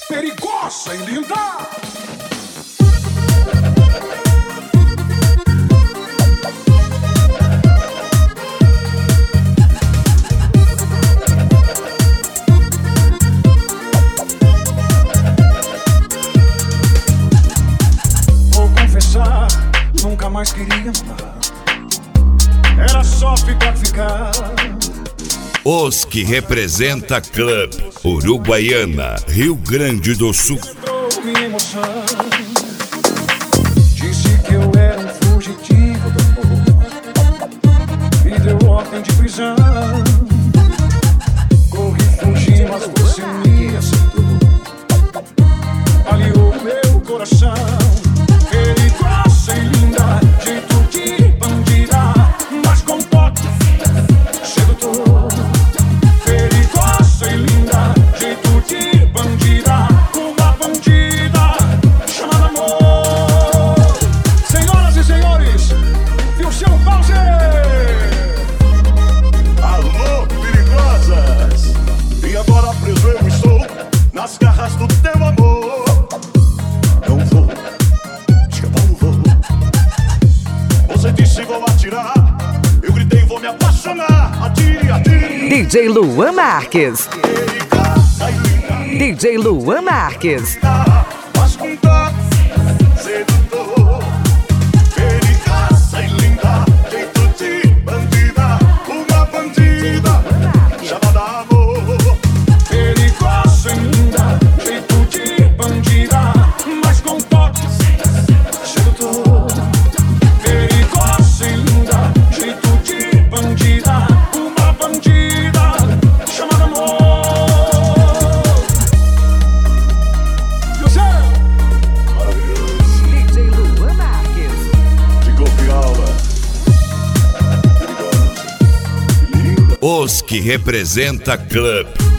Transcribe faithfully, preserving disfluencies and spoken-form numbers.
perigosa e linda. Vou confessar, nunca mais queria mudar. Era só ficar, ficar. Os que representa Club Uruguaiana, Rio Grande do Sul. Minha emoção disse que eu era um fugitivo do amor, me deu ordem de prisão. Corri, fugi, mas você me aceitou, aliou meu coração. Perigosa e linda, jeito de bandida, mas com toque sedutor. Perigosa e linda, jeito de bandida, uma bandida chamada amor. Senhoras e senhores, viu seu pause? Alô, perigosas! E agora preso eu estou nas garras do teu amor. Não vou, escapar não vou. Você disse vou atirar, eu gritei vou me apaixonar. Atire, atire. D J Luan Marques. Perigosa e linda, D J Luan Marques. mas com toque sedutor. Perigosa e linda, jeito de bandida, uma bandida chamada amor. Perigosa e linda, jeito de bandida, mas com toque sedutor. Perigosa e linda, jeito de bandida, uma bandida chamada amor. D J Luan Marques. Ficou piola. Perigosa e linda. Os que representa Club